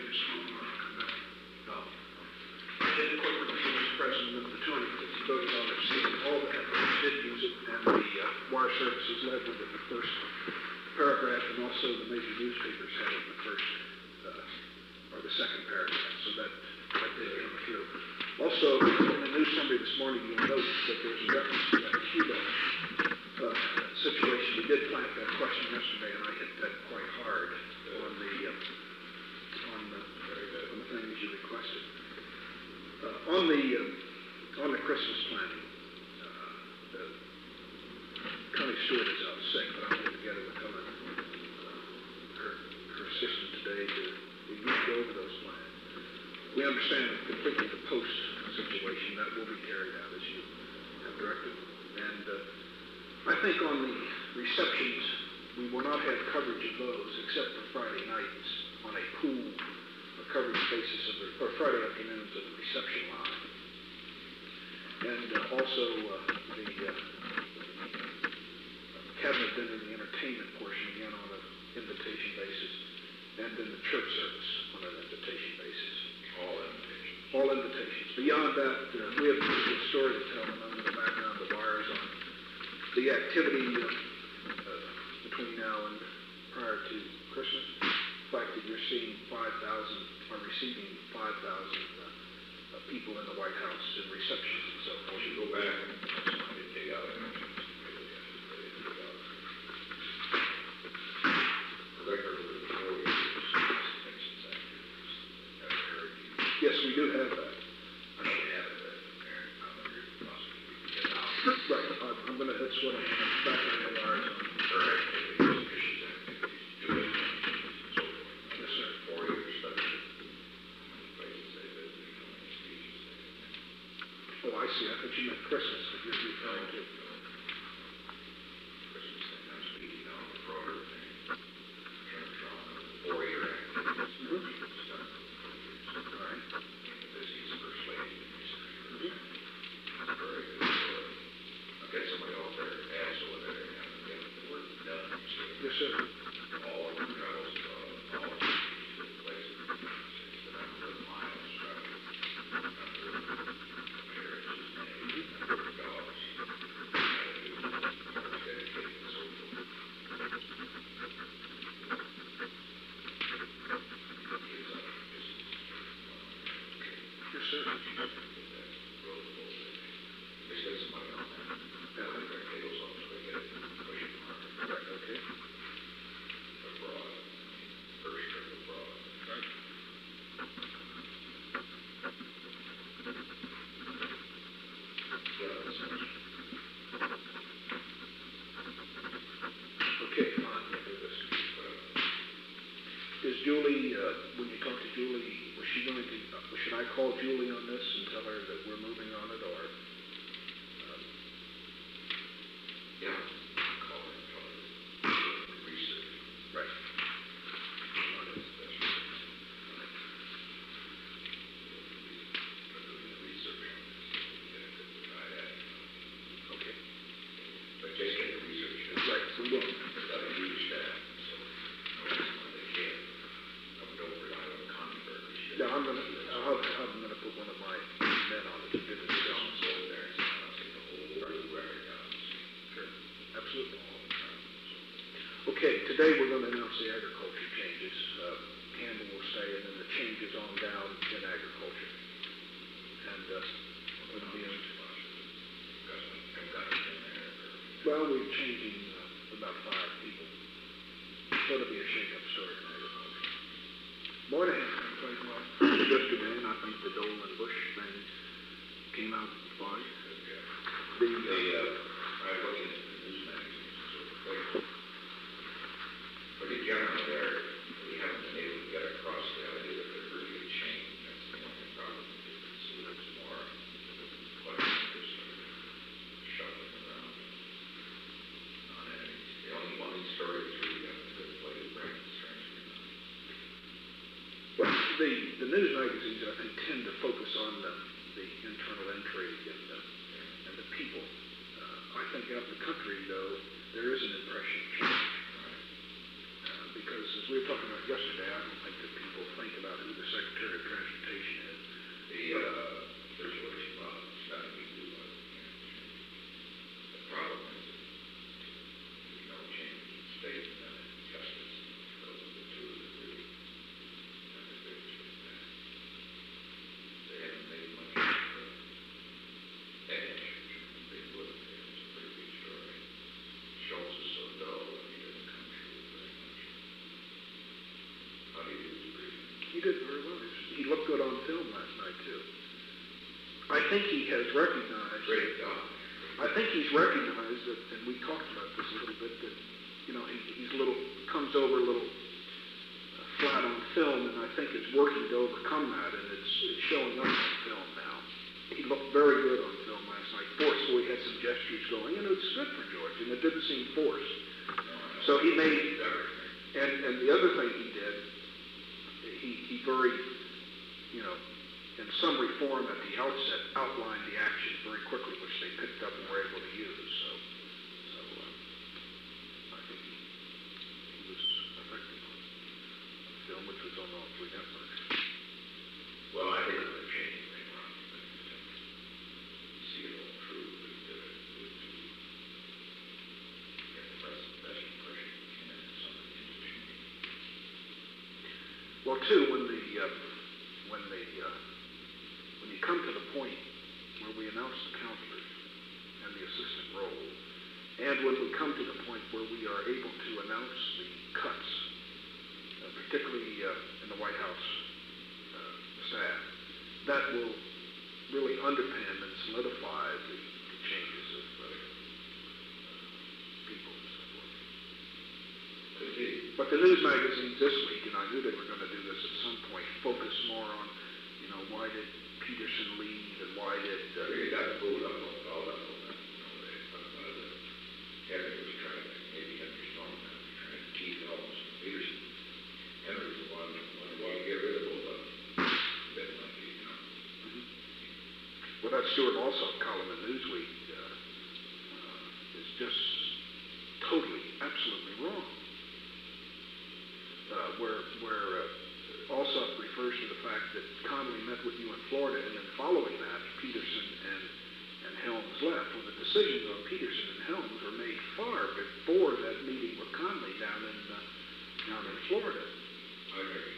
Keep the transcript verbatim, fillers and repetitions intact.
just one more. No. I did a quick review, Mister President, of the two hundred fifty billion dollars seed. All the companies did use it, and the uh, wire services led with it in the first paragraph, and also the major newspapers had it in the first, uh, or the second paragraph, so that, that did come through. Also, in the news summary this morning, you'll note that there's a reference to that Cuba uh, situation. We did plant that question yesterday, and I hit that quite hard on the, uh, on the, on the things you requested. Uh, on the uh, on the Christmas planning, uh, the Connie Stewart is out sick, but I'm going to get her with Helen, uh, her, her assistant today to we need to go over those plans. We understand completely the post situation that will be carried out as you have directed, and uh, I think on the receptions we will not have coverage of those except for Friday nights on a pool coverage basis of the, or Friday afternoons of the reception line. And uh, also uh, the uh, cabinet dinner, the entertainment portion, again on an invitation basis, and then the church service on an invitation basis. All invitations. All invitations. Beyond that, uh, we have a good story to tell, and I'm going to background the wires on the activity uh, uh, between now and prior to Christmas. The fact that you're seeing five thousand, or receiving five thousand uh, uh, people in the White House in receptions and so forth. We should go back and take out elections. The record of the four years. Yes, we do have that. I know we have it, but I'm going to possibly get it out. Right. I'm, I'm going to, that's what I'm back on the wires on. Or activities, issues, activities, do it. Oh, I see. I thought you meant Christmas that you're referring to. Christmas thing, I'm speaking on the broader thing. Four-year activities. Mm-hmm. All right. This is first lady. Mm-hmm. That's very good. I'll get somebody off there, ass over there, and get the work done. Yes, sir. All of the travels, uh, all of the places. That I'm with miles traveling. Julie, uh, when you talk to Julie, was she going to, uh, should I call Julie on this and tell her that we're moving on it, or? Um, yeah, call her, tell her, research. Right. Okay. But just get the research. Right, we will. It's got a huge staff, so they can't. Yeah, I'm gonna, I'll, I'm gonna put one of my men on it to do the job. So there, I'll take the whole record down. Sure, absolutely. Okay, today we're going to announce the agriculture changes. Uh, Campbell will stay, and then the changes on down in agriculture. And uh, it'll be in, well, we're changing uh, about five people. So it'll be a shake-up story in agriculture. Morning. Yesterday, and I think the Dole and Bush thing came out fine. The, uh, I was looking at the news magazines and sort of like, but in general there, we haven't been able to get across the idea that there's really a change. That's the only problem. So there's more questions just sort of shuffling around on it. The only one of these stories really got to play the brain strangely enough. Well, the, the news magazines, I think, tend to focus on the, the internal intrigue and the, and the people. Uh, I think out in the country, though, there is an impression of change. Uh, because, as we were talking about yesterday, I don't think that people think about who the he did very well. He looked good on film last night, too. I think he has recognized... Great job. I think he's recognized that, and we talked about this a little bit, that, you know, he, he's a little, comes over a little uh, flat on film, and I think is working to overcome that, and it's, it's showing up on film now. He looked very good on film last night. Forceful, he had some gestures going, and it's good for George, and it didn't seem forced. So he made, and, and the other thing he did, he, he very, you know, in some reform at the outset, outlined the action very quickly, which they picked up and were able to use. So, so uh, I think he, he was effective on the film, which was on all three networks. Well, I think it would change things around. See it all through, but uh, to get the best, best impression we can of something interesting. Well, too, when the uh, when the uh, when you come to the point where we announce the counselors and the assistant role, and when we come to the point where we are able to announce the cuts, uh, particularly uh, in the White House uh, staff, that will really underpin and solidify the, the changes of uh, people and so forth. But the news magazines this week, and I knew they were going to do this at some point, focus more on, you know, why did Peterson leave and why did... Uh, Really got pulled up on all that on that. You know, they, one of the, Henry was trying to, maybe Henry Strong now, trying to tease Elvis and Peterson. Henry was the one who wanted to get rid of both of them. That might be, you know. mm-hmm. Well, that Stuart Alsop column in Newsweek uh, uh, is just totally, absolutely wrong. Uh, where where uh, Alsop refers to the fact that Connally met with you in Florida, and then following that, Peterson and, and Helms left. Well, the decisions on Peterson and Helms were made far before that meeting with Connally down in uh, down in Florida. I agree.